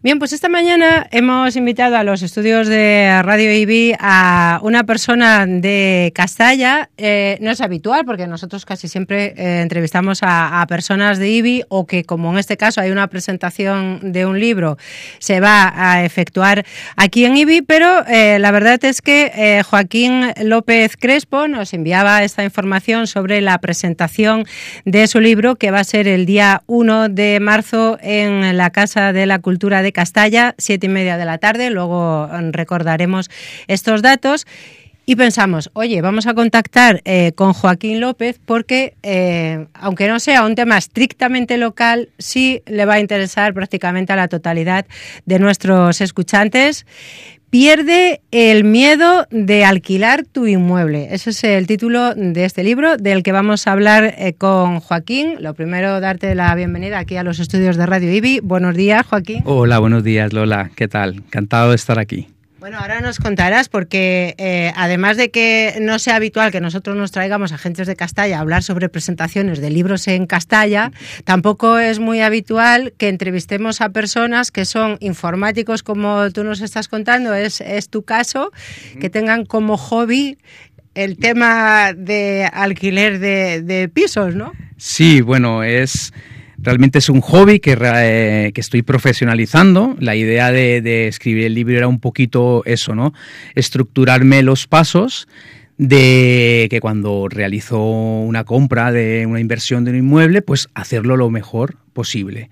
Bien, pues esta mañana hemos invitado a los estudios de Radio IBI a una persona de Castalla. No es habitual porque nosotros casi siempre entrevistamos a personas de IBI o que, como en este caso hay una presentación de un libro, se va a efectuar aquí en IBI, pero la verdad es que Joaquín López Crespo nos enviaba esta información sobre la presentación de su libro, que va a ser el día 1 de marzo en la Casa de la Cultura de Castalla, 7:30 de la tarde. Luego recordaremos estos datos. Y pensamos, oye, vamos a contactar con Joaquín López porque, aunque no sea un tema estrictamente local, sí le va a interesar prácticamente a la totalidad de nuestros escuchantes. Pierde el miedo de alquilar tu inmueble. Ese es el título de este libro del que vamos a hablar con Joaquín. Lo primero, darte la bienvenida aquí a los estudios de Radio IBI. Buenos días, Joaquín. Hola, buenos días, Lola. ¿Qué tal? Encantado de estar aquí. Bueno, ahora nos contarás porque además de que no sea habitual que nosotros nos traigamos a gentes de Castalla a hablar sobre presentaciones de libros en Castalla, tampoco es muy habitual que entrevistemos a personas que son informáticos, como tú nos estás contando, es tu caso, que tengan como hobby el tema de alquiler de pisos, ¿no? Sí, bueno, realmente es un hobby que estoy profesionalizando. La idea de escribir el libro era un poquito eso, ¿no? Estructurarme los pasos de que cuando realizo una compra de una inversión de un inmueble, pues hacerlo lo mejor posible.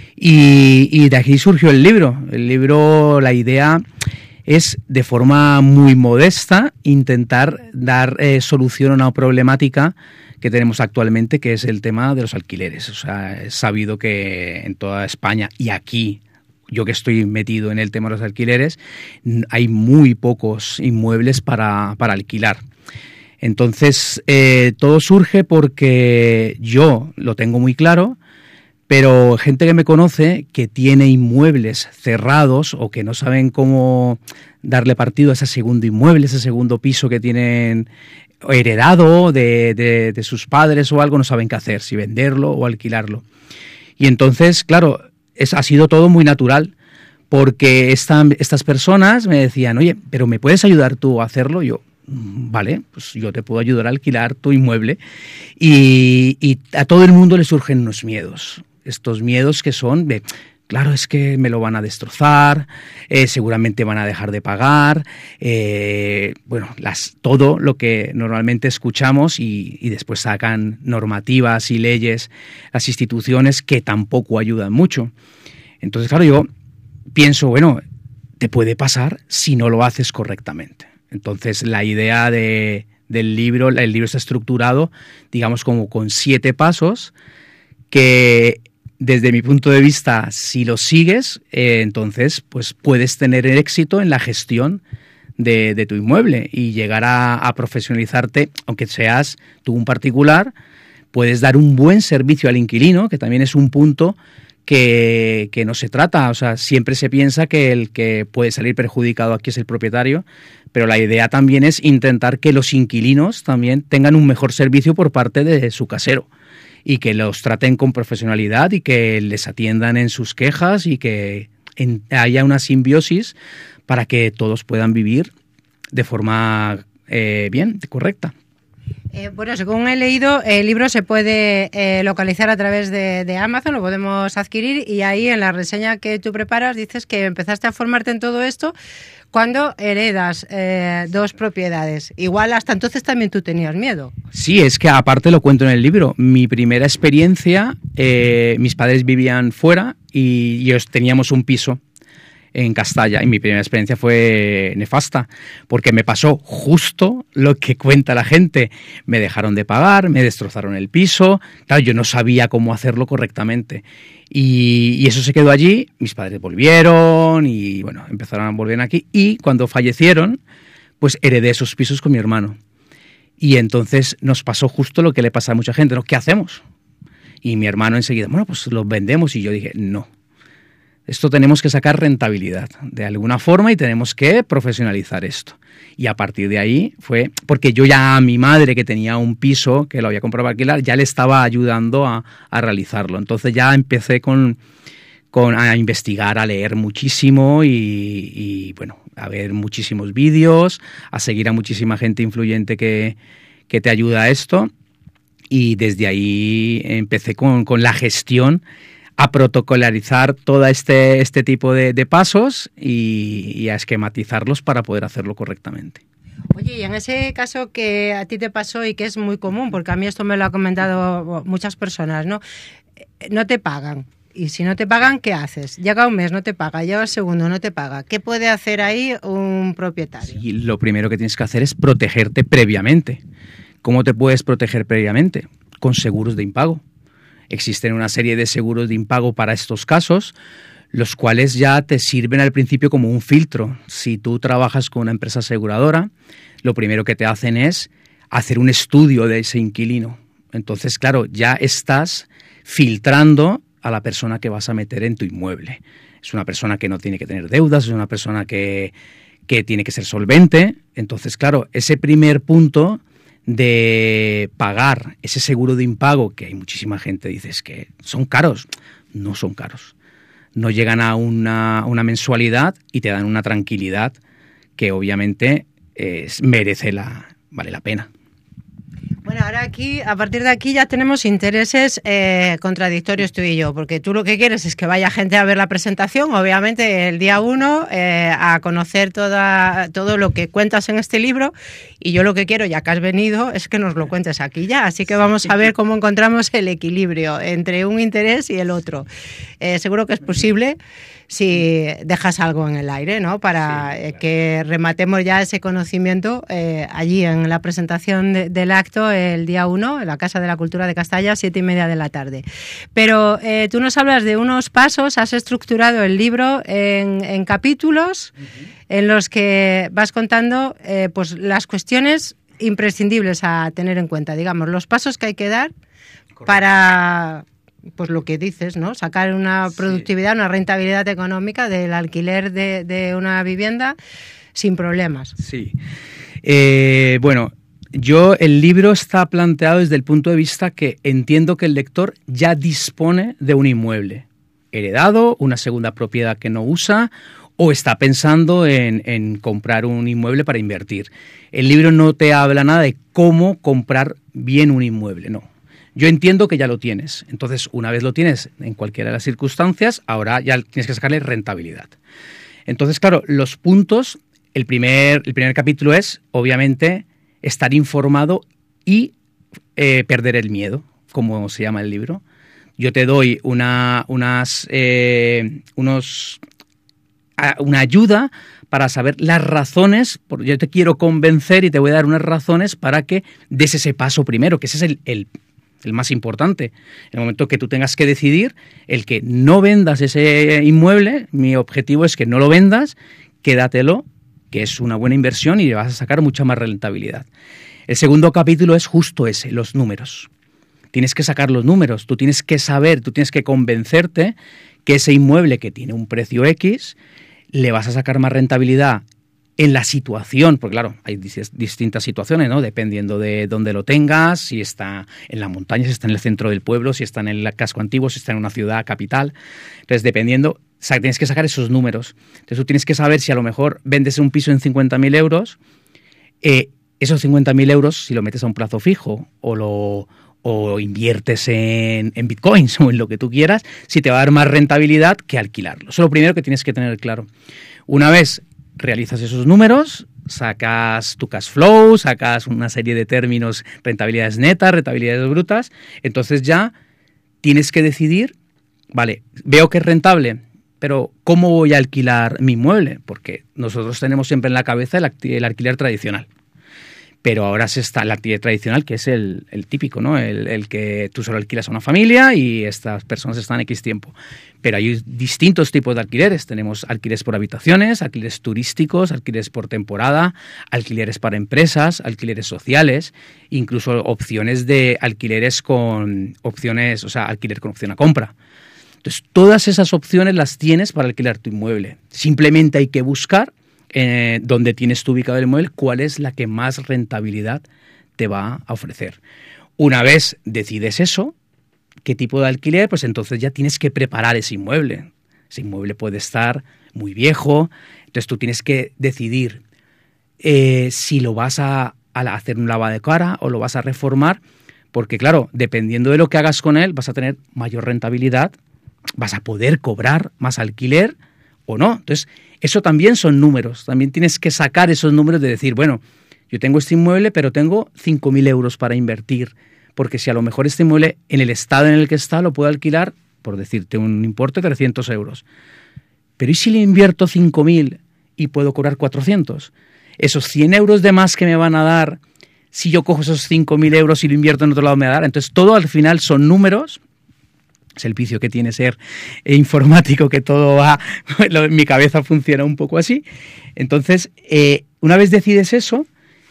Y de aquí surgió el libro. El libro, la idea es, de forma muy modesta, intentar dar solución a una problemática que tenemos actualmente, que es el tema de los alquileres. O sea, es sabido que en toda España y aquí, yo que estoy metido en el tema de los alquileres, hay muy pocos inmuebles para alquilar. Entonces, todo surge porque yo lo tengo muy claro, pero gente que me conoce que tiene inmuebles cerrados o que no saben cómo darle partido a ese segundo inmueble, ese segundo piso que tienen heredado de sus padres o algo, no saben qué hacer, si venderlo o alquilarlo. Y entonces, claro, ha sido todo muy natural, porque estas personas me decían, oye, ¿pero me puedes ayudar tú a hacerlo? Yo, vale, pues yo te puedo ayudar a alquilar tu inmueble. Y a todo el mundo le surgen unos miedos. Estos miedos que son de, claro, es que me lo van a destrozar, seguramente van a dejar de pagar, todo lo que normalmente escuchamos y después sacan normativas y leyes, las instituciones, que tampoco ayudan mucho. Entonces, claro, yo pienso, bueno, te puede pasar si no lo haces correctamente. Entonces, la idea del libro, el libro está estructurado, digamos, como con 7 pasos que, desde mi punto de vista, si lo sigues, entonces pues puedes tener éxito en la gestión de tu inmueble y llegar a profesionalizarte, aunque seas tú un particular, puedes dar un buen servicio al inquilino, que también es un punto que no se trata. O sea, siempre se piensa que el que puede salir perjudicado aquí es el propietario, pero la idea también es intentar que los inquilinos también tengan un mejor servicio por parte de su casero, y que los traten con profesionalidad y que les atiendan en sus quejas y que haya una simbiosis para que todos puedan vivir de forma correcta. Bueno, según he leído, el libro se puede localizar a través de Amazon, lo podemos adquirir, y ahí en la reseña que tú preparas dices que empezaste a formarte en todo esto cuando heredas 2 propiedades. Igual hasta entonces también tú tenías miedo. Sí, es que aparte lo cuento en el libro. Mi primera experiencia, mis padres vivían fuera y teníamos un piso en Castalla, y mi primera experiencia fue nefasta, porque me pasó justo lo que cuenta la gente. Me dejaron de pagar, me destrozaron el piso, claro, yo no sabía cómo hacerlo correctamente. Y eso se quedó allí, mis padres volvieron y bueno, empezaron a volver aquí, y cuando fallecieron, pues heredé esos pisos con mi hermano. Y entonces nos pasó justo lo que le pasa a mucha gente, ¿no? ¿Qué hacemos? Y mi hermano enseguida, bueno, pues los vendemos, y yo dije, no. Esto tenemos que sacar rentabilidad de alguna forma y tenemos que profesionalizar esto. Y a partir de ahí fue, porque yo ya a mi madre, que tenía un piso que lo había comprado para alquilar, ya le estaba ayudando a realizarlo. Entonces ya empecé con a investigar, a leer muchísimo y bueno, a ver muchísimos vídeos, a seguir a muchísima gente influyente que te ayuda a esto. Y desde ahí empecé con la gestión, a protocolarizar todo este tipo de pasos y a esquematizarlos para poder hacerlo correctamente. Oye, y en ese caso que a ti te pasó y que es muy común, porque a mí esto me lo ha comentado muchas personas, ¿no? No te pagan. Y si no te pagan, ¿qué haces? Llega un mes, no te paga, llega el segundo, no te paga. ¿Qué puede hacer ahí un propietario? Sí, lo primero que tienes que hacer es protegerte previamente. ¿Cómo te puedes proteger previamente? Con seguros de impago. Existen una serie de seguros de impago para estos casos, los cuales ya te sirven al principio como un filtro. Si tú trabajas con una empresa aseguradora, lo primero que te hacen es hacer un estudio de ese inquilino. Entonces, claro, ya estás filtrando a la persona que vas a meter en tu inmueble. Es una persona que no tiene que tener deudas, es una persona que tiene que ser solvente. Entonces, claro, ese primer punto de pagar ese seguro de impago, que hay muchísima gente que dice que son caros, no son caros. No llegan a una mensualidad y te dan una tranquilidad que obviamente vale la pena. Bueno, ahora aquí, a partir de aquí ya tenemos intereses contradictorios tú y yo, porque tú lo que quieres es que vaya gente a ver la presentación, obviamente el día 1, a conocer todo lo que cuentas en este libro, y yo lo que quiero, ya que has venido, es que nos lo cuentes aquí ya, así que vamos a ver cómo encontramos el equilibrio entre un interés y el otro. Seguro que es posible si dejas algo en el aire, ¿no? Para que rematemos ya ese conocimiento allí en la presentación del acto el día 1, en la Casa de la Cultura de Castalla, 7:30 de la tarde. Pero tú nos hablas de unos pasos, has estructurado el libro en capítulos en los que vas contando pues las cuestiones imprescindibles a tener en cuenta, digamos, los pasos que hay que dar. Correcto. Para... pues lo que dices, ¿no? Sacar una productividad, una rentabilidad económica del alquiler de una vivienda sin problemas. Sí. Bueno, el libro está planteado desde el punto de vista que entiendo que el lector ya dispone de un inmueble heredado, una segunda propiedad que no usa, o está pensando en comprar un inmueble para invertir. El libro no te habla nada de cómo comprar bien un inmueble, no. Yo entiendo que ya lo tienes. Entonces, una vez lo tienes en cualquiera de las circunstancias, ahora ya tienes que sacarle rentabilidad. Entonces, claro, los puntos, el primer capítulo es, obviamente, estar informado y perder el miedo, como se llama el libro. Yo te doy una ayuda para saber las razones. Yo te quiero convencer y te voy a dar unas razones para que des ese paso primero, que ese es el más importante. En el momento que tú tengas que decidir, el que no vendas ese inmueble, mi objetivo es que no lo vendas, quédatelo, que es una buena inversión y le vas a sacar mucha más rentabilidad. El segundo capítulo es justo ese, los números. Tienes que sacar los números, tú tienes que saber, tú tienes que convencerte que ese inmueble que tiene un precio X, le vas a sacar más rentabilidad en la situación, porque claro, hay distintas situaciones, ¿no? Dependiendo de dónde lo tengas, si está en la montaña, si está en el centro del pueblo, si está en el casco antiguo, si está en una ciudad capital. Entonces, dependiendo, tienes que sacar esos números. Entonces, tú tienes que saber si a lo mejor vendes un piso en 50.000 euros, esos 50.000 euros, si lo metes a un plazo fijo o inviertes en bitcoins o en lo que tú quieras, si te va a dar más rentabilidad que alquilarlo. Eso es lo primero que tienes que tener claro. Una vez realizas esos números, sacas tu cash flow, sacas una serie de términos, rentabilidades netas, rentabilidades brutas, entonces ya tienes que decidir, vale, veo que es rentable, pero ¿cómo voy a alquilar mi inmueble? Porque nosotros tenemos siempre en la cabeza el alquiler tradicional. Pero ahora está el alquiler tradicional, que es el típico, ¿no? El que tú solo alquilas a una familia y estas personas están X tiempo. Pero hay distintos tipos de alquileres. Tenemos alquileres por habitaciones, alquileres turísticos, alquileres por temporada, alquileres para empresas, alquileres sociales, incluso opciones de alquileres con opciones, o sea, alquiler con opción a compra. Entonces, todas esas opciones las tienes para alquilar tu inmueble. Simplemente hay que buscar donde tienes tú ubicado el inmueble, cuál es la que más rentabilidad te va a ofrecer. Una vez decides eso, qué tipo de alquiler, pues entonces ya tienes que preparar ese inmueble. Ese inmueble puede estar muy viejo, entonces tú tienes que decidir si lo vas a hacer un lavado de cara o lo vas a reformar, porque claro, dependiendo de lo que hagas con él, vas a tener mayor rentabilidad, vas a poder cobrar más alquiler o no. Entonces, eso también son números, también tienes que sacar esos números de decir, bueno, yo tengo este inmueble, pero tengo 5.000 euros para invertir, porque si a lo mejor este inmueble, en el estado en el que está, lo puedo alquilar, por decirte un importe, 300 euros. Pero ¿y si le invierto 5.000 y puedo cobrar 400? Esos 100 euros de más que me van a dar, si yo cojo esos 5.000 euros y lo invierto en otro lado, me va a dar. Entonces, todo al final son números. Es el vicio que tiene ser informático, que todo va, en mi cabeza funciona un poco así. Entonces, una vez decides eso,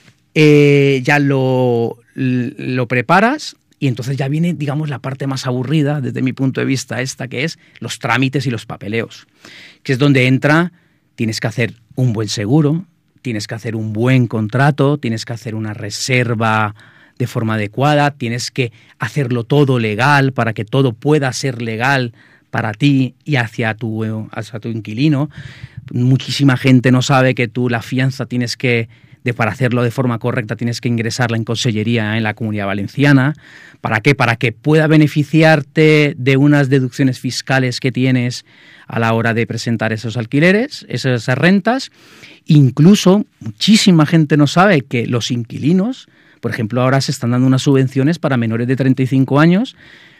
ya lo preparas y entonces ya viene, digamos, la parte más aburrida desde mi punto de vista, esta que es los trámites y los papeleos, que es donde entra, tienes que hacer un buen seguro, tienes que hacer un buen contrato, tienes que hacer una reserva de forma adecuada, tienes que hacerlo todo legal para que todo pueda ser legal para ti y hacia tu inquilino. Muchísima gente no sabe que tú la fianza tienes que, para hacerlo de forma correcta, tienes que ingresarla en consellería en la Comunidad Valenciana. ¿Para qué? Para que pueda beneficiarte de unas deducciones fiscales que tienes a la hora de presentar esos alquileres, esas rentas. Incluso muchísima gente no sabe que los inquilinos, por ejemplo, ahora se están dando unas subvenciones para menores de 35 años,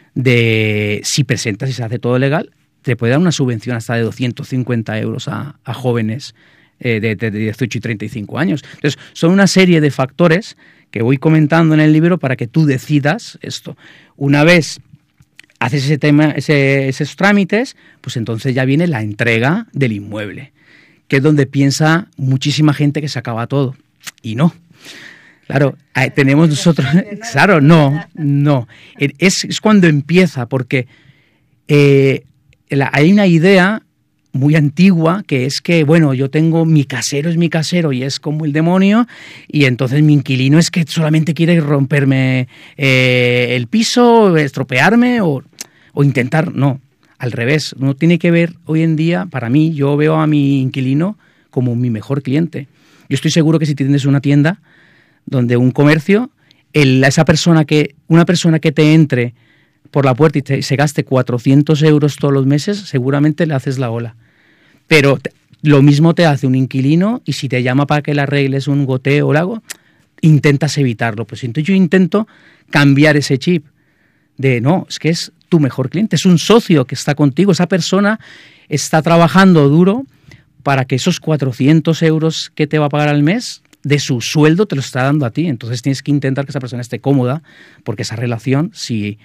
si presentas y se hace todo legal, te puede dar una subvención hasta de 250 euros a jóvenes de 18 y 35 años. Entonces, son una serie de factores que voy comentando en el libro para que tú decidas esto. Una vez haces esos trámites, pues entonces ya viene la entrega del inmueble, que es donde piensa muchísima gente que se acaba todo. Y no. Claro, tenemos nosotros... Claro, no. Es cuando empieza, porque hay una idea muy antigua que es que, bueno, yo tengo mi casero es mi casero y es como el demonio, y entonces mi inquilino es que solamente quiere romperme el piso, estropearme o intentar... No, al revés. No tiene que ver hoy en día, para mí, yo veo a mi inquilino como mi mejor cliente. Yo estoy seguro que si tienes una tienda donde un comercio, una persona que te entre por la puerta y se gaste 400 euros todos los meses, seguramente le haces la ola. Pero lo mismo te hace un inquilino, y si te llama para que le arregles un goteo o algo, intentas evitarlo. Pues entonces yo intento cambiar ese chip de no, es que es tu mejor cliente, es un socio que está contigo, esa persona está trabajando duro para que esos 400 euros que te va a pagar al mes de su sueldo te lo está dando a ti. Entonces tienes que intentar que esa persona esté cómoda, porque esa relación, si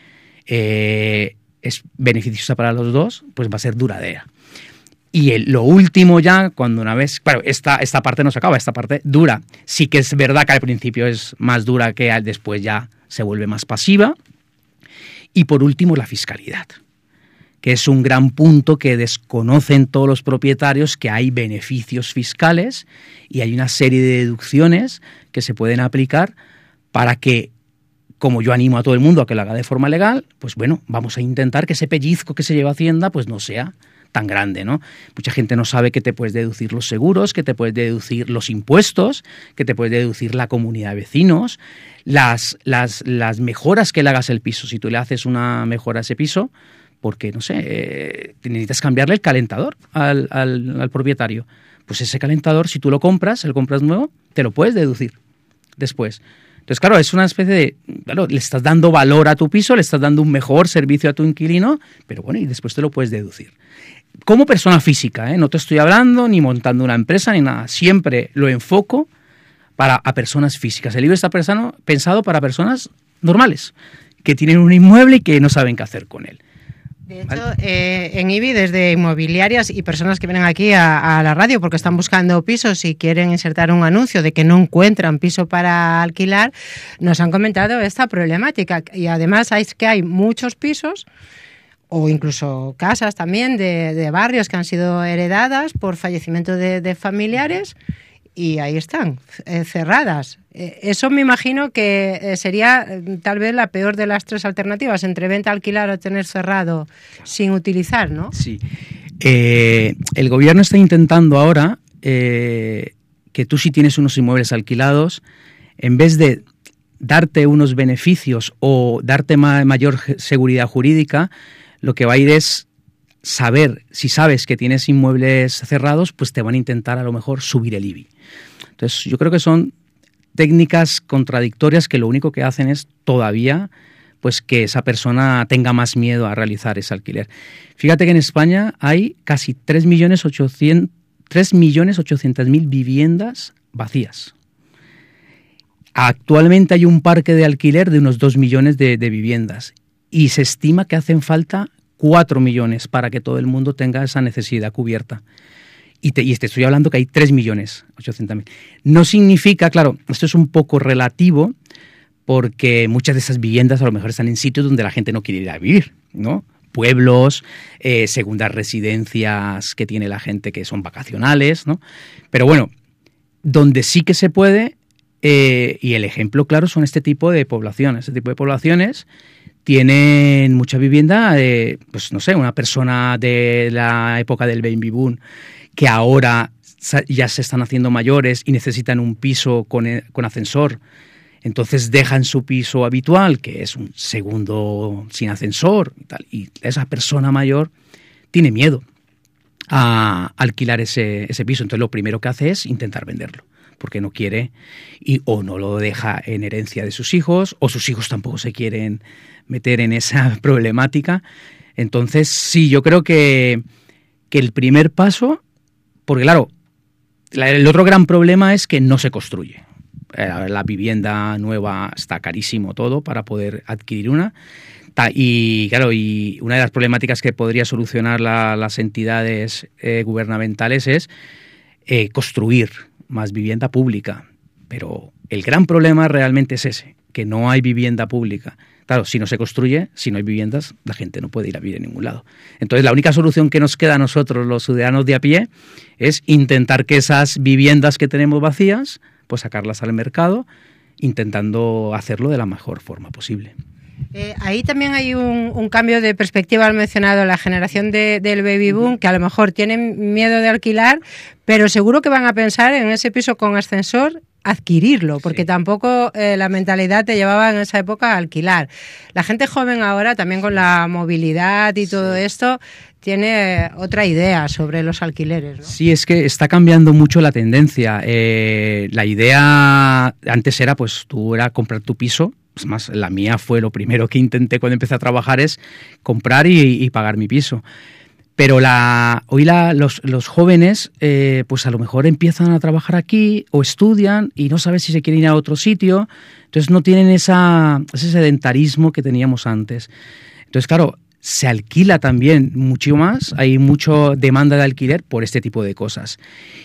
es beneficiosa para los dos, pues va a ser duradera. Y lo último ya, cuando una vez... Claro, esta parte no se acaba, esta parte dura. Sí que es verdad que al principio es más dura, que después ya se vuelve más pasiva. Y por último, la fiscalidad, que es un gran punto que desconocen todos los propietarios, que hay beneficios fiscales y hay una serie de deducciones que se pueden aplicar para que, como yo animo a todo el mundo a que lo haga de forma legal, pues bueno, vamos a intentar que ese pellizco que se lleva Hacienda pues no sea tan grande, ¿no? Mucha gente no sabe que te puedes deducir los seguros, que te puedes deducir los impuestos, que te puedes deducir la comunidad de vecinos, las mejoras que le hagas al piso. Si tú le haces una mejora a ese piso, porque, no sé, necesitas cambiarle el calentador al propietario. Pues ese calentador, si tú lo compras nuevo, te lo puedes deducir después. Entonces, claro, es una especie de... Claro, le estás dando valor a tu piso, le estás dando un mejor servicio a tu inquilino, pero bueno, y después te lo puedes deducir. Como persona física, no te estoy hablando ni montando una empresa ni nada. Siempre lo enfoco a personas físicas. El libro está pensado para personas normales, que tienen un inmueble y que no saben qué hacer con él. De hecho, en IBI, desde inmobiliarias y personas que vienen aquí a la radio porque están buscando pisos y quieren insertar un anuncio de que no encuentran piso para alquilar, nos han comentado esta problemática. Y además hay muchos pisos o incluso casas también de barrios que han sido heredadas por fallecimiento de familiares, y ahí están, cerradas. Eso me imagino que sería tal vez la peor de las tres alternativas, entre venta, alquilar o tener cerrado sin utilizar, ¿no? Sí. El gobierno está intentando ahora que tú, si tienes unos inmuebles alquilados, en vez de darte unos beneficios o darte mayor seguridad jurídica, lo que va a ir es saber, si sabes que tienes inmuebles cerrados, pues te van a intentar a lo mejor subir el IBI. Entonces yo creo que son técnicas contradictorias que lo único que hacen es todavía pues que esa persona tenga más miedo a realizar ese alquiler. Fíjate que en España hay casi 3.800.000 viviendas vacías. Actualmente hay un parque de alquiler de unos 2 millones de viviendas y se estima que hacen falta 4 millones para que todo el mundo tenga esa necesidad cubierta. Y te estoy hablando que hay 3.800.000. No significa, claro, esto es un poco relativo porque muchas de esas viviendas a lo mejor están en sitios donde la gente no quiere ir a vivir, ¿no? Pueblos, segundas residencias que tiene la gente que son vacacionales, ¿no? Pero bueno, donde sí que se puede, y el ejemplo claro son este tipo de poblaciones. Este tipo de poblaciones tienen mucha vivienda, pues no sé, una persona de la época del baby boom que ahora ya se están haciendo mayores y necesitan un piso con ascensor. Entonces dejan su piso habitual, que es un segundo sin ascensor, y esa persona mayor tiene miedo a alquilar ese piso. Entonces lo primero que hace es intentar venderlo, porque no quiere o no lo deja en herencia de sus hijos, o sus hijos tampoco se quieren meter en esa problemática. Entonces sí, yo creo que el primer paso, porque claro, el otro gran problema es que no se construye. La vivienda nueva está carísimo todo para poder adquirir una. Y claro, y una de las problemáticas que podría solucionar las entidades gubernamentales es construir más vivienda pública. Pero el gran problema realmente es ese, que no hay vivienda pública. Claro, si no se construye, si no hay viviendas, la gente no puede ir a vivir en ningún lado. Entonces, la única solución que nos queda a nosotros, los ciudadanos de a pie, es intentar que esas viviendas que tenemos vacías, pues sacarlas al mercado, intentando hacerlo de la mejor forma posible. Ahí también hay un cambio de perspectiva. Al mencionado la generación del baby boom, que a lo mejor tienen miedo de alquilar, pero seguro que van a pensar en ese piso con ascensor, adquirirlo, porque tampoco la mentalidad te llevaba en esa época a alquilar. La gente joven ahora, también con la movilidad y todo esto, tiene otra idea sobre los alquileres, ¿no? Sí, es que está cambiando mucho la tendencia. La idea antes era, pues tú era comprar tu piso. Es más, la mía fue lo primero que intenté cuando empecé a trabajar, es comprar y pagar mi piso. Pero hoy los jóvenes, pues a lo mejor empiezan a trabajar aquí o estudian y no saben si se quieren ir a otro sitio. Entonces no tienen ese sedentarismo que teníamos antes. Entonces, claro, se alquila también mucho más. Hay mucha demanda de alquiler por este tipo de cosas.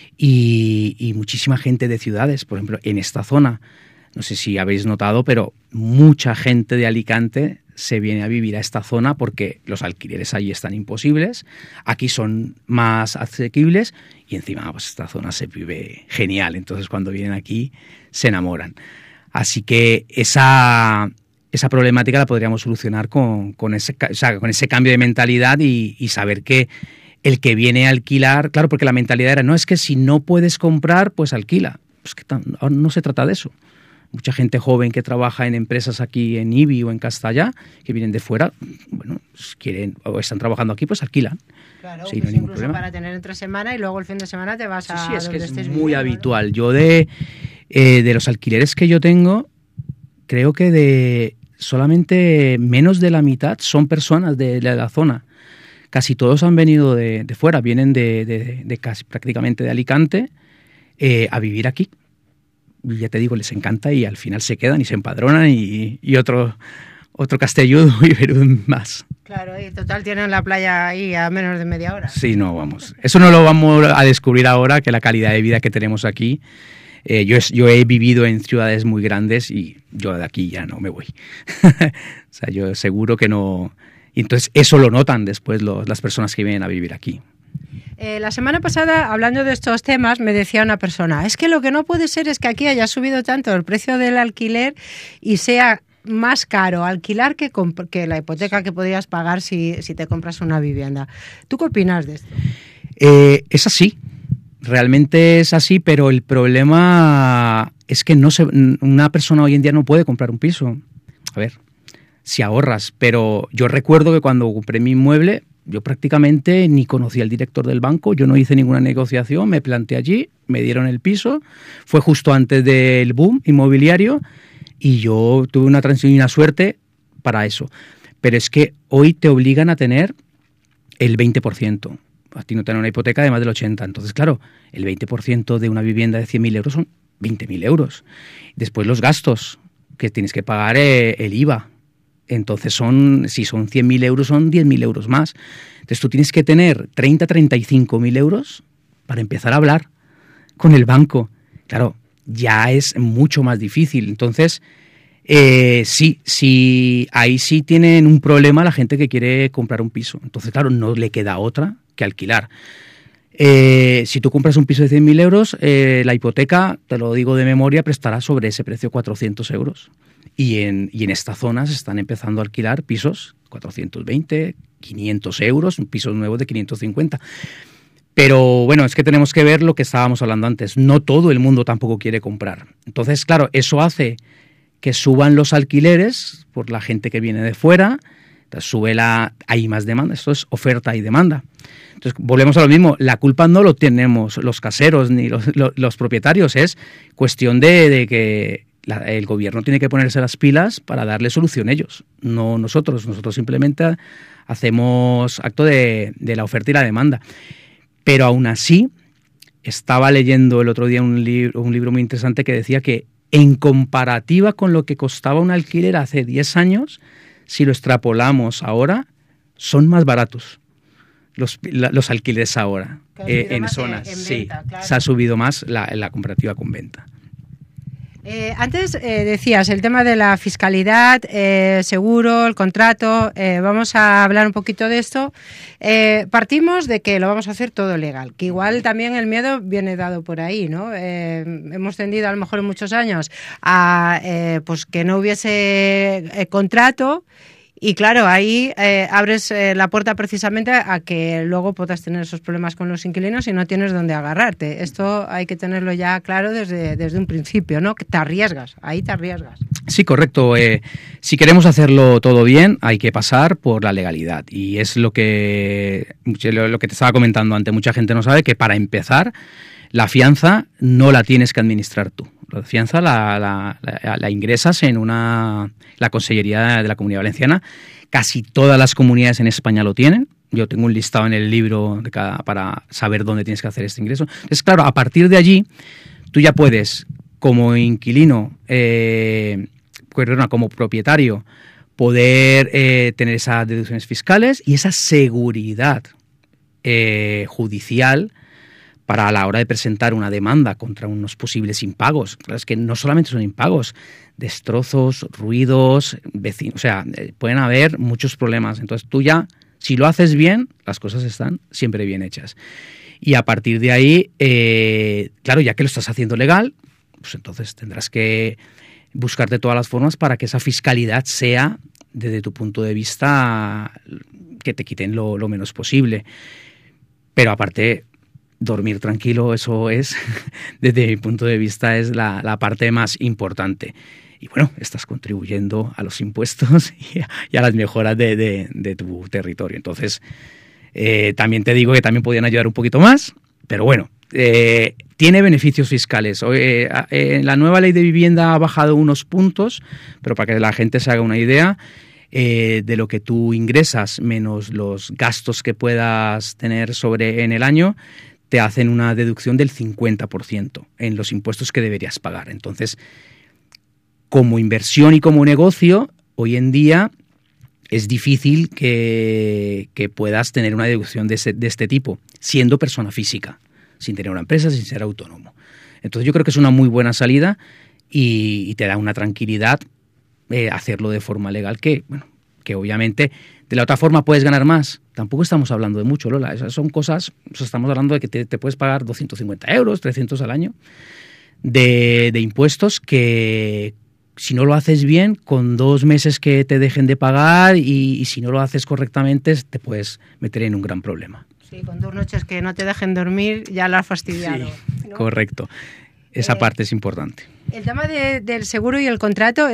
Y muchísima gente de ciudades, por ejemplo, en esta zona. No sé si habéis notado, pero mucha gente de Alicante se viene a vivir a esta zona porque los alquileres allí están imposibles, aquí son más asequibles y encima pues esta zona se vive genial. Entonces cuando vienen aquí se enamoran. Así que esa problemática la podríamos solucionar con ese cambio de mentalidad y saber que el que viene a alquilar, claro, porque la mentalidad era, no es que si no puedes comprar, pues alquila. Pues que no se trata de eso. Mucha gente joven que trabaja en empresas aquí en IBI o en Castalla, que vienen de fuera, bueno, pues quieren o están trabajando aquí, pues alquilan. Claro, sí, pues no incluso para tener entre semana y luego el fin de semana te vas a... Sí, es que es muy viviendo, habitual. ¿No? Yo de los alquileres que yo tengo, creo que solamente menos de la mitad son personas de la zona. Casi todos han venido de fuera, vienen de casi prácticamente de Alicante a vivir aquí. Y ya te digo, les encanta y al final se quedan y se empadronan y otro Castelludo y Verún más. Claro, y total tienen la playa ahí a menos de media hora. Sí, no, vamos. Eso no lo vamos a descubrir ahora, que la calidad de vida que tenemos aquí. Yo he vivido en ciudades muy grandes y yo de aquí ya no me voy. O sea, yo seguro que no. Y entonces eso lo notan después las personas que vienen a vivir aquí. La semana pasada, hablando de estos temas, me decía una persona, es que lo que no puede ser es que aquí haya subido tanto el precio del alquiler y sea más caro alquilar que la hipoteca que podrías pagar si te compras una vivienda. ¿Tú qué opinas de esto? Es así, realmente es así, pero el problema es que una persona hoy en día no puede comprar un piso. A ver, si ahorras, pero yo recuerdo que cuando compré mi inmueble, yo prácticamente ni conocía al director del banco, yo no hice ninguna negociación, me planté allí, me dieron el piso, fue justo antes del boom inmobiliario y yo tuve una transición y una suerte para eso. Pero es que hoy te obligan a tener el 20%. A ti no te dan una hipoteca de más del 80%. Entonces, claro, el 20% de una vivienda de 100.000 euros son 20.000 euros. Después los gastos, que tienes que pagar el IVA. Entonces, si son 100.000 euros, son 10.000 euros más. Entonces, tú tienes que tener 35.000 euros para empezar a hablar con el banco. Claro, ya es mucho más difícil. Entonces, sí, ahí sí tienen un problema la gente que quiere comprar un piso. Entonces, claro, no le queda otra que alquilar. Si tú compras un piso de 100.000 euros, la hipoteca, te lo digo de memoria, prestará sobre ese precio 400 euros. Y en esta zona se están empezando a alquilar pisos 420, 500 euros, un piso nuevo de 550. Pero bueno, es que tenemos que ver lo que estábamos hablando antes. No todo el mundo tampoco quiere comprar. Entonces, claro, eso hace que suban los alquileres por la gente que viene de fuera. Entonces hay más demanda. Esto es oferta y demanda. Entonces, volvemos a lo mismo. La culpa no lo tenemos los caseros ni los propietarios. Es cuestión de que el gobierno tiene que ponerse las pilas para darle solución a ellos, no nosotros. Nosotros simplemente hacemos acto de la oferta y la demanda. Pero aún así, estaba leyendo el otro día un libro muy interesante que decía que en comparativa con lo que costaba un alquiler hace 10 años, si lo extrapolamos ahora, son más baratos los alquileres ahora en zonas. Sí, claro. Se ha subido más la comparativa con venta. Antes decías el tema de la fiscalidad, seguro, el contrato, vamos a hablar un poquito de esto. Partimos de que lo vamos a hacer todo legal, que igual también el miedo viene dado por ahí, ¿no? Hemos tendido a lo mejor en muchos años a pues que no hubiese contrato. Y claro, ahí abres la puerta precisamente a que luego puedas tener esos problemas con los inquilinos y no tienes dónde agarrarte. Esto hay que tenerlo ya claro desde un principio, ¿no? Que te arriesgas, ahí te arriesgas. Sí, correcto. Si queremos hacerlo todo bien, hay que pasar por la legalidad. Y es lo que te estaba comentando antes. Mucha gente no sabe que para empezar, la fianza no la tienes que administrar tú. La fianza la ingresas en la Consellería de la Comunidad Valenciana. Casi todas las comunidades en España lo tienen. Yo tengo un listado en el libro para saber dónde tienes que hacer este ingreso. Entonces, claro, a partir de allí, tú ya puedes, como inquilino, como propietario, poder tener esas deducciones fiscales y esa seguridad judicial para a la hora de presentar una demanda contra unos posibles impagos. Es que no solamente son impagos, destrozos, ruidos, vecinos, o sea, pueden haber muchos problemas. Entonces tú ya, si lo haces bien, las cosas están siempre bien hechas. Y a partir de ahí, claro, ya que lo estás haciendo legal, pues entonces tendrás que buscar de todas las formas para que esa fiscalidad sea, desde tu punto de vista, que te quiten lo menos posible. Pero aparte, dormir tranquilo, eso es, desde mi punto de vista, es la parte más importante. Y bueno, estás contribuyendo a los impuestos y a las mejoras de tu territorio. Entonces, también te digo que también podrían ayudar un poquito más, pero bueno, tiene beneficios fiscales. La nueva ley de vivienda ha bajado unos puntos, pero para que la gente se haga una idea, de lo que tú ingresas menos los gastos que puedas tener en el año, te hacen una deducción del 50% en los impuestos que deberías pagar. Entonces, como inversión y como negocio, hoy en día es difícil que puedas tener una deducción de este tipo, siendo persona física, sin tener una empresa, sin ser autónomo. Entonces, yo creo que es una muy buena salida y te da una tranquilidad hacerlo de forma legal que obviamente de la otra forma puedes ganar más. Tampoco estamos hablando de mucho, Lola. Esas son cosas, estamos hablando de que te puedes pagar 250 euros, 300 al año de impuestos que si no lo haces bien, con 2 meses que te dejen de pagar y si no lo haces correctamente, te puedes meter en un gran problema. Sí, con 2 noches que no te dejen dormir ya lo has fastidiado. Sí, ¿no? Correcto. Esa parte es importante. El tema del seguro y el contrato,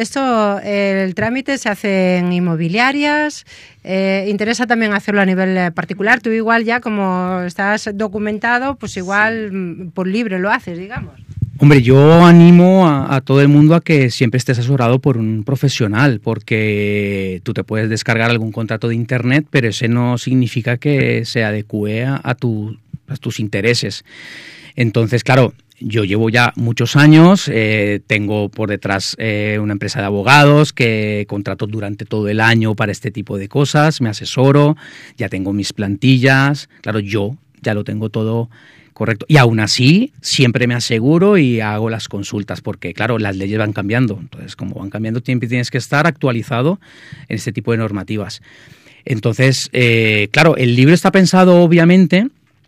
el trámite se hace en inmobiliarias, interesa también hacerlo a nivel particular. Tú igual ya como estás documentado, pues igual por libre lo haces, digamos. Hombre, yo animo a todo el mundo a que siempre estés asesorado por un profesional, porque tú te puedes descargar algún contrato de internet, pero ese no significa que se adecue a tus intereses. Entonces, claro, yo llevo ya muchos años, tengo por detrás una empresa de abogados que contrato durante todo el año para este tipo de cosas, me asesoro, ya tengo mis plantillas, claro, yo ya lo tengo todo correcto. Y aún así, siempre me aseguro y hago las consultas, porque claro, las leyes van cambiando, entonces como van cambiando, siempre tienes que estar actualizado en este tipo de normativas. Entonces, claro, el libro está pensado obviamente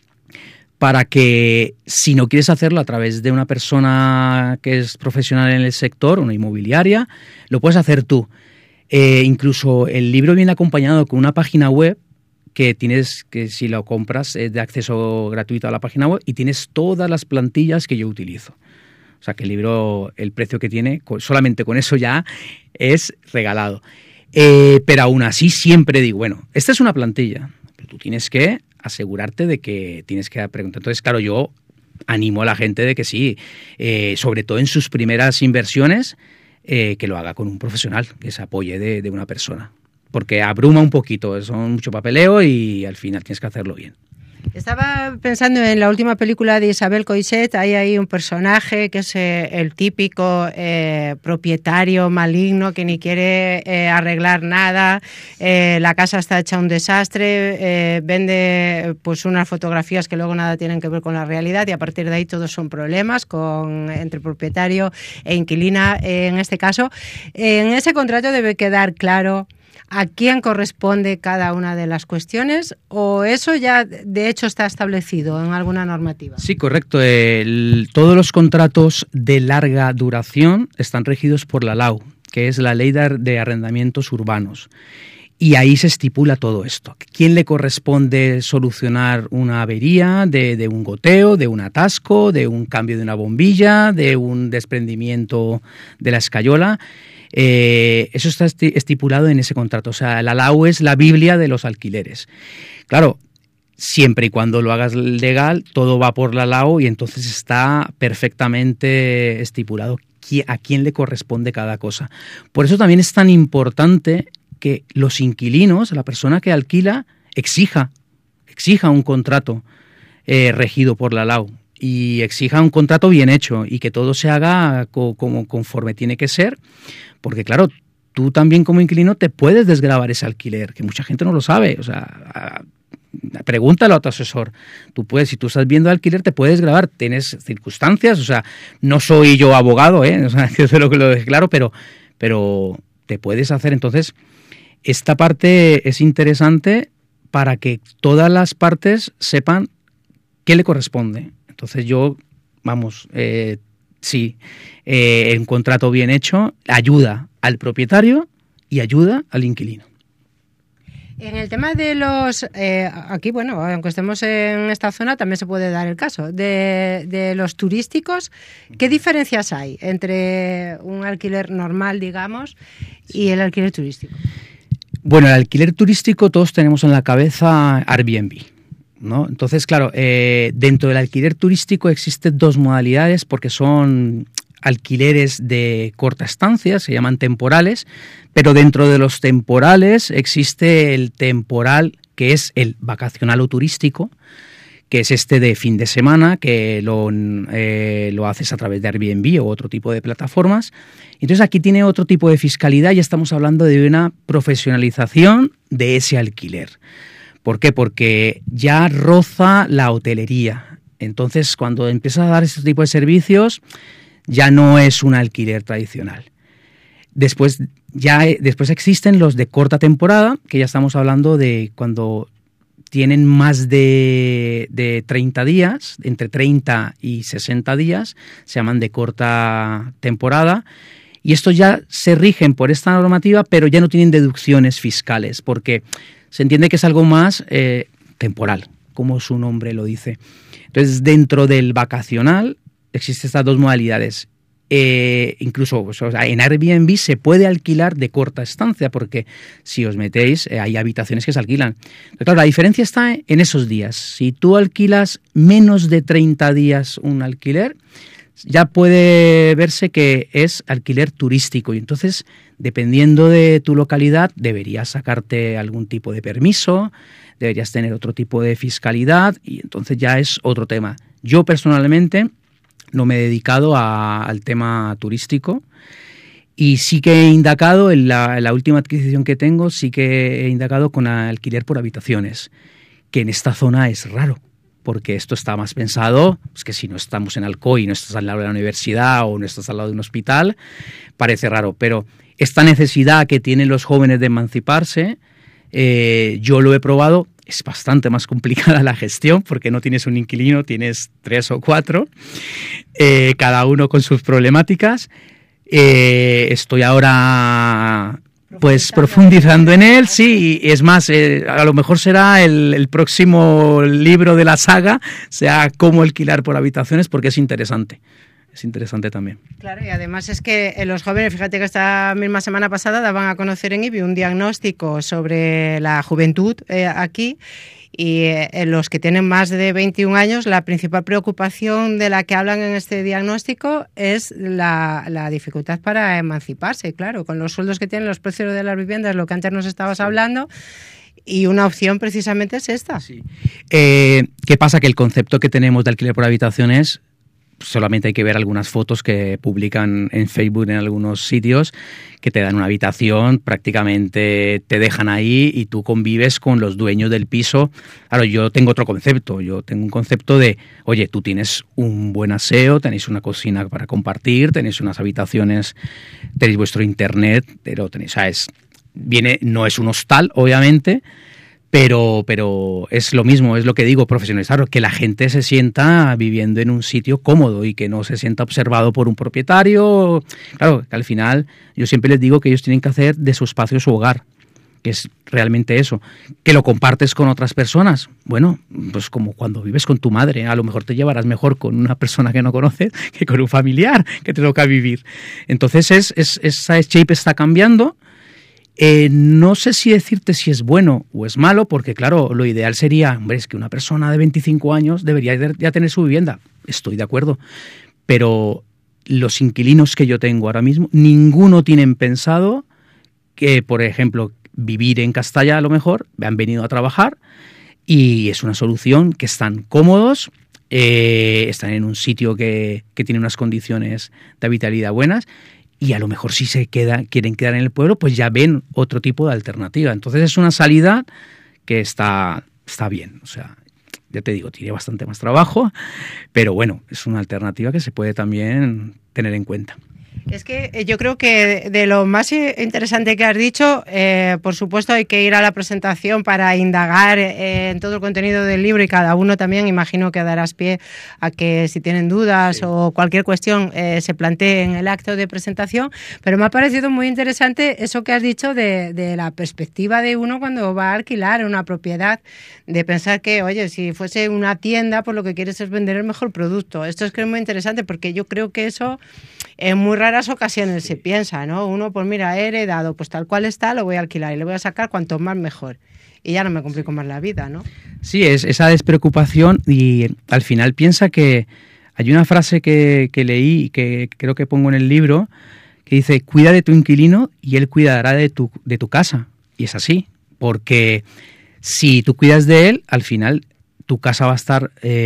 para que si no quieres hacerlo a través de una persona que es profesional en el sector, una inmobiliaria, lo puedes hacer tú. Incluso el libro viene acompañado con una página web que si lo compras es de acceso gratuito a la página web y tienes todas las plantillas que yo utilizo. O sea que el libro, el precio que tiene, solamente con eso ya es regalado. Pero aún así siempre digo, bueno, esta es una plantilla, pero tú tienes que asegurarte de que tienes que preguntar. Entonces, claro, yo animo a la gente de que sí, sobre todo en sus primeras inversiones, que lo haga con un profesional, que se apoye de una persona. Porque abruma un poquito, son mucho papeleo y al final tienes que hacerlo bien. Estaba pensando en la última película de Isabel Coixet, hay ahí un personaje que es el típico propietario maligno que ni quiere arreglar nada, la casa está hecha un desastre, vende pues unas fotografías que luego nada tienen que ver con la realidad y a partir de ahí todos son problemas entre propietario e inquilina en este caso. En ese contrato debe quedar claro ¿a quién corresponde cada una de las cuestiones o eso ya de hecho está establecido en alguna normativa? Sí, correcto. Todos los contratos de larga duración están regidos por la LAU, que es la Ley de Arrendamientos Urbanos. Y ahí se estipula todo esto. ¿Quién le corresponde solucionar una avería de un goteo, de un atasco, de un cambio de una bombilla, de un desprendimiento de la escayola? Eso está estipulado en ese contrato. O sea, la LAU es la Biblia de los alquileres. Claro, siempre y cuando lo hagas legal, todo va por la LAU y entonces está perfectamente estipulado a quién le corresponde cada cosa. Por eso también es tan importante que los inquilinos, la persona que alquila, exija un contrato regido por la LAU y exija un contrato bien hecho y que todo se haga como conforme tiene que ser, porque claro, tú también como inquilino te puedes desgravar ese alquiler, que mucha gente no lo sabe, o sea, pregúntalo a tu asesor. Si tú estás viendo alquiler, te puedes grabar, tienes circunstancias, o sea, no soy yo abogado, o sea, que lo deje claro, pero te puedes hacer. Entonces, esta parte es interesante para que todas las partes sepan qué le corresponde. Entonces un contrato bien hecho ayuda al propietario y ayuda al inquilino. En el tema de los, aquí, bueno, aunque estemos en esta zona, también se puede dar el caso, de los turísticos, ¿qué diferencias hay entre un alquiler normal, digamos, y el alquiler turístico? Bueno, el alquiler turístico todos tenemos en la cabeza Airbnb, ¿no? Entonces, claro, dentro del alquiler turístico existen 2 modalidades porque son alquileres de corta estancia, se llaman temporales, pero dentro de los temporales existe el temporal que es el vacacional o turístico, que es este de fin de semana, que lo haces a través de Airbnb o otro tipo de plataformas. Entonces aquí tiene otro tipo de fiscalidad y estamos hablando de una profesionalización de ese alquiler. ¿Por qué? Porque ya roza la hotelería. Entonces cuando empiezas a dar este tipo de servicios ya no es un alquiler tradicional. Después existen los de corta temporada, que ya estamos hablando de cuando tienen más de 30 días, entre 30 y 60 días, se llaman de corta temporada, Y estos ya se rigen por esta normativa, pero ya no tienen deducciones fiscales, porque se entiende que es algo más temporal, como su nombre lo dice. Entonces, dentro del vacacional existen estas dos modalidades. Incluso o sea, en Airbnb se puede alquilar de corta estancia, porque si os metéis, hay habitaciones que se alquilan. Pero claro, la diferencia está en esos días. Si tú alquilas menos de 30 días un alquiler, ya puede verse que es alquiler turístico, y entonces, dependiendo de tu localidad, deberías sacarte algún tipo de permiso, deberías tener otro tipo de fiscalidad, y entonces ya es otro tema. Yo personalmente no me he dedicado al tema turístico, y sí que he indagado, en la última adquisición que tengo, sí que he indagado con alquiler por habitaciones, que en esta zona es raro, porque esto está más pensado, es que si no estamos en Alcoy, no estás al lado de la universidad o no estás al lado de un hospital, parece raro, pero esta necesidad que tienen los jóvenes de emanciparse, yo lo he probado. Es bastante más complicada la gestión, porque no tienes un inquilino, tienes 3 o 4, cada uno con sus problemáticas. Estoy ahora pues profundizando en él, sí, y es más, a lo mejor será el próximo libro de la saga, sea cómo alquilar por habitaciones, porque es interesante. Es interesante también. Claro, y además es que los jóvenes, fíjate que esta misma semana pasada daban a conocer en IBI un diagnóstico sobre la juventud aquí, y los que tienen más de 21 años, la principal preocupación de la que hablan en este diagnóstico es la dificultad para emanciparse, claro, con los sueldos que tienen, los precios de las viviendas, lo que antes nos estabas hablando. Y una opción precisamente es esta. Sí. ¿Qué pasa? Que el concepto que tenemos de alquiler por habitaciones, solamente hay que ver algunas fotos que publican en Facebook en algunos sitios, que te dan una habitación, prácticamente te dejan ahí y tú convives con los dueños del piso. Claro, yo tengo otro concepto, yo tengo un concepto de, oye, tú tienes un buen aseo, tenéis una cocina para compartir, tenéis unas habitaciones, tenéis vuestro internet, pero tenéis, ¿sabes? No es un hostal, obviamente, pero es lo mismo, es lo que digo, profesionalizarlo, que la gente se sienta viviendo en un sitio cómodo y que no se sienta observado por un propietario. Claro, que al final yo siempre les digo que ellos tienen que hacer de su espacio su hogar, que es realmente eso. Que lo compartes con otras personas, bueno, pues como cuando vives con tu madre, a lo mejor te llevarás mejor con una persona que no conoces que con un familiar que te toca vivir. Entonces esa shape está cambiando. No sé si decirte si es bueno o es malo, porque claro, lo ideal sería, hombre, es que una persona de 25 años debería ya tener su vivienda. Estoy de acuerdo, pero los inquilinos que yo tengo ahora mismo, ninguno tienen pensado que, por ejemplo, vivir en Castalla a lo mejor, han venido a trabajar y es una solución, que están cómodos, están en un sitio que tiene unas condiciones de habitabilidad buenas. Y a lo mejor si quieren quedar en el pueblo, pues ya ven otro tipo de alternativa. Entonces es una salida que está bien. O sea, ya te digo, tiene bastante más trabajo, pero bueno, es una alternativa que se puede también tener en cuenta. Es que yo creo que de lo más interesante que has dicho, por supuesto hay que ir a la presentación para indagar en todo el contenido del libro, y cada uno también imagino que darás pie a que si tienen dudas o cualquier cuestión se plantee en el acto de presentación, pero me ha parecido muy interesante eso que has dicho de la perspectiva de uno cuando va a alquilar una propiedad, de pensar que, oye, si fuese una tienda, pues lo que quieres es vender el mejor producto. Esto es que es muy interesante, porque yo creo que eso en muy raras ocasiones se piensa, ¿no? Uno, pues mira, he heredado, pues tal cual está, lo voy a alquilar y le voy a sacar cuanto más mejor. Y ya no me complico más la vida, ¿no? Sí, es esa despreocupación, y al final piensa que hay una frase que leí y que creo que pongo en el libro, que dice, cuida de tu inquilino y él cuidará de tu casa. Y es así, porque si tú cuidas de él, al final tu casa va a estar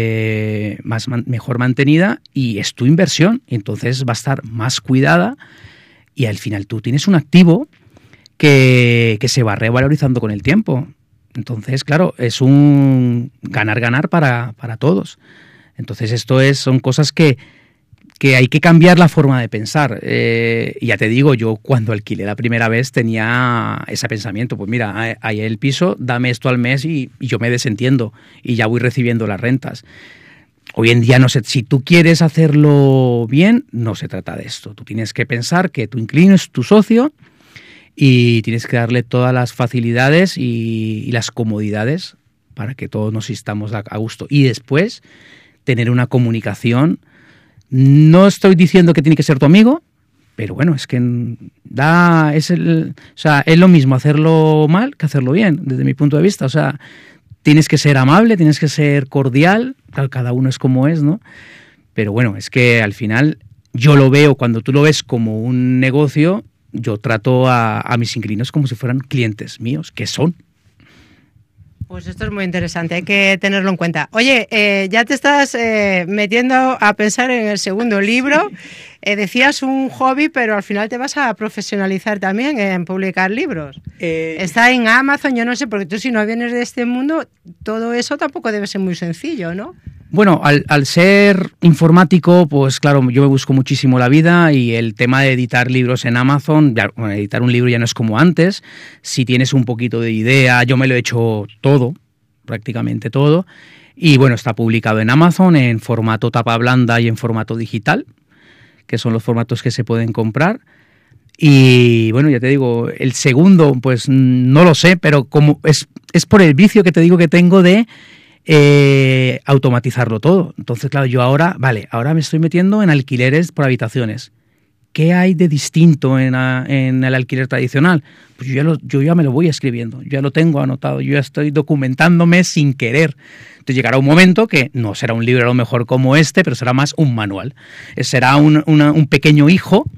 mejor mantenida y es tu inversión, y entonces va a estar más cuidada, y al final tú tienes un activo que se va revalorizando con el tiempo. Entonces, claro, es un ganar-ganar para todos. Entonces son cosas que hay que cambiar la forma de pensar. Y ya te digo, yo cuando alquilé la primera vez tenía ese pensamiento, pues mira, hay el piso, dame esto al mes y yo me desentiendo y ya voy recibiendo las rentas. hoy en día, no sé, si tú quieres hacerlo bien, no se trata de esto. Tú tienes que pensar que tu inquilino es tu socio y tienes que darle todas las facilidades y las comodidades para que todos nos sintamos a gusto. Y después, tener una comunicación. No estoy diciendo que tiene que ser tu amigo, pero bueno, es que es lo mismo hacerlo mal que hacerlo bien, desde mi punto de vista. O sea, tienes que ser amable, tienes que ser cordial, cada uno es como es, ¿no? Pero bueno, es que al final yo lo veo, cuando tú lo ves como un negocio, yo trato a mis inquilinos como si fueran clientes míos, que son. Pues esto es muy interesante, hay que tenerlo en cuenta. Oye, ya te estás metiendo a pensar en el segundo libro. Decías un hobby, pero al final te vas a profesionalizar también en publicar libros. Está en Amazon, yo no sé, porque tú si no vienes de este mundo, todo eso tampoco debe ser muy sencillo, ¿no? Bueno, al ser informático, pues claro, yo me busco muchísimo la vida y el tema de editar libros en Amazon, editar un libro ya no es como antes. Si tienes un poquito de idea, yo me lo he hecho todo, prácticamente todo. Y bueno, está publicado en Amazon en formato tapa blanda y en formato digital, que son los formatos que se pueden comprar. Y bueno, ya te digo, el segundo, pues no lo sé, pero como es por el vicio que te digo que tengo de automatizarlo todo. Entonces, claro, yo ahora me estoy metiendo en alquileres por habitaciones. ¿Qué hay de distinto en el alquiler tradicional? Pues yo ya me lo voy escribiendo, ya lo tengo anotado, yo ya estoy documentándome sin querer. Entonces llegará un momento que no será un libro a lo mejor como este, pero será más un manual. Será un pequeño hijo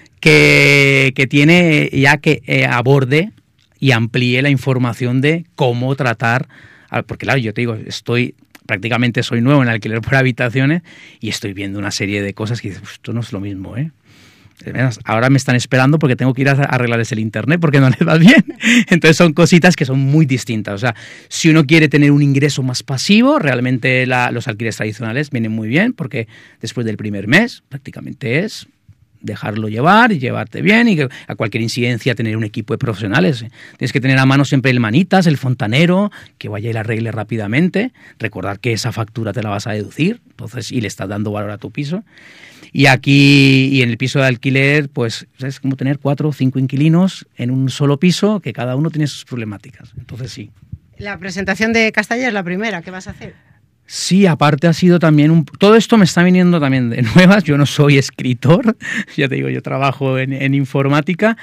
que tiene ya que aborde y amplíe la información de cómo tratar. Porque claro, yo te digo, prácticamente soy nuevo en alquiler por habitaciones y estoy viendo una serie de cosas que dices, esto no es lo mismo, ¿eh? Ahora me están esperando porque tengo que ir a arreglarles el internet porque no les va bien. Entonces son cositas que son muy distintas. O sea, si uno quiere tener un ingreso más pasivo, realmente los alquileres tradicionales vienen muy bien porque después del primer mes prácticamente es dejarlo llevar y llevarte bien y que a cualquier incidencia tener un equipo de profesionales. Tienes que tener a mano siempre el manitas, el fontanero, que vaya y la arregle rápidamente, recordar que esa factura te la vas a deducir, entonces, y le estás dando valor a tu piso. Y aquí, y en el piso de alquiler, pues es como tener 4 o 5 inquilinos en un solo piso, que cada uno tiene sus problemáticas. Entonces sí. La presentación de Castalla es la primera, ¿qué vas a hacer? Sí, aparte ha sido también todo esto me está viniendo también de nuevas. Yo no soy escritor, ya te digo, yo trabajo en informática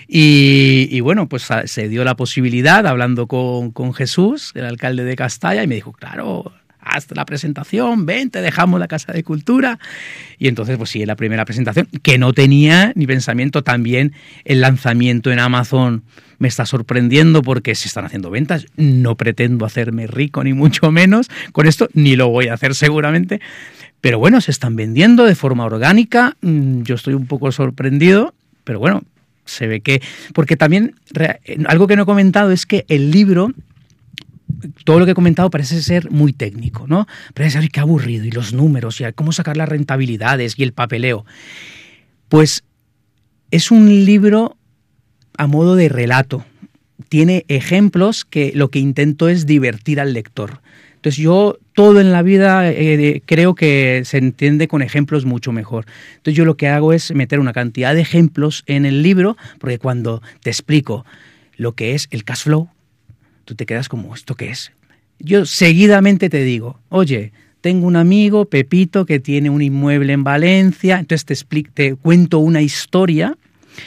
y bueno, pues se dio la posibilidad, hablando con Jesús, el alcalde de Castalla, y me dijo, claro, haz la presentación, ven, te dejamos la Casa de Cultura. Y entonces, pues sí, la primera presentación, que no tenía ni pensamiento. También el lanzamiento en Amazon me está sorprendiendo porque se están haciendo ventas. No pretendo hacerme rico, ni mucho menos. Con esto ni lo voy a hacer seguramente. Pero bueno, se están vendiendo de forma orgánica. Yo estoy un poco sorprendido, pero bueno, se ve que... Porque también, algo que no he comentado es que el libro... Todo lo que he comentado parece ser muy técnico, ¿no? Parece ser qué aburrido, y los números, y cómo sacar las rentabilidades, y el papeleo. Pues es un libro a modo de relato. Tiene ejemplos que lo que intento es divertir al lector. Entonces yo todo en la vida creo que se entiende con ejemplos mucho mejor. Entonces yo lo que hago es meter una cantidad de ejemplos en el libro, porque cuando te explico lo que es el cash flow, tú te quedas como, ¿esto qué es? Yo seguidamente te digo, oye, tengo un amigo, Pepito, que tiene un inmueble en Valencia, entonces te cuento una historia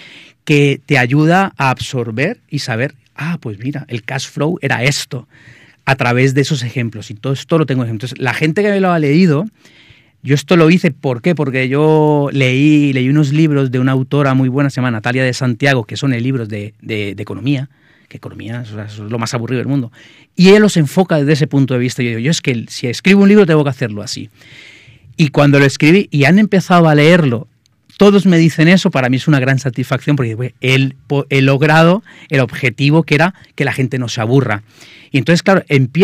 que te ayuda a absorber y saber, pues mira, el cash flow era esto, a través de esos ejemplos. Y todo esto lo tengo ejemplos. Entonces, la gente que me lo ha leído, yo esto lo hice, ¿por qué? Porque yo leí unos libros de una autora muy buena, se llama Natalia de Santiago, que son libros de economía, que economía es lo más aburrido del mundo. Y él los enfoca desde ese punto de vista. Yo digo, es que si escribo un libro tengo que hacerlo así. Y cuando lo escribí y han empezado a leerlo, todos me dicen eso, para mí es una gran satisfacción porque he logrado el objetivo que era que la gente no se aburra. Y entonces, claro,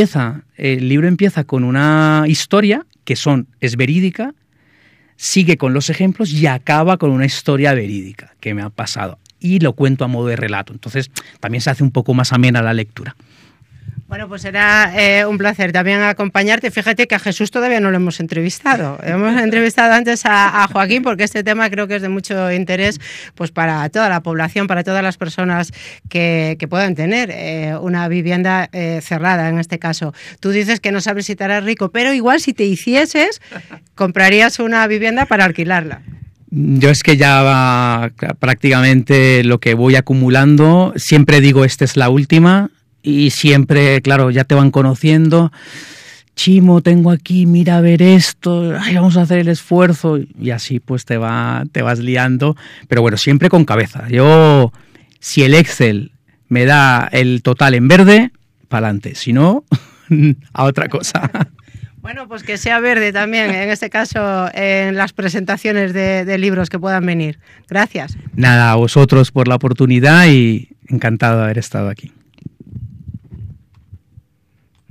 el libro empieza con una historia que es verídica, sigue con los ejemplos y acaba con una historia verídica que me ha pasado. Y lo cuento a modo de relato. Entonces, también se hace un poco más amena la lectura. Bueno, pues será un placer también acompañarte. Fíjate que a Jesús todavía no lo hemos entrevistado. Hemos entrevistado antes a Joaquín porque este tema creo que es de mucho interés pues para toda la población, para todas las personas que puedan tener una vivienda cerrada en este caso. Tú dices que no sabes si te harás rico, pero igual si te hicieses, comprarías una vivienda para alquilarla. Yo es que ya prácticamente lo que voy acumulando, siempre digo esta es la última. Y siempre, claro, ya te van conociendo. Chimo, tengo aquí, mira a ver esto, ay, vamos a hacer el esfuerzo. Y así pues te vas liando. Pero bueno, siempre con cabeza. Yo, si el Excel me da el total en verde, para adelante. Si no, a otra cosa. Bueno, pues que sea verde también, en este caso, en las presentaciones de libros que puedan venir. Gracias. Nada, a vosotros por la oportunidad y encantado de haber estado aquí.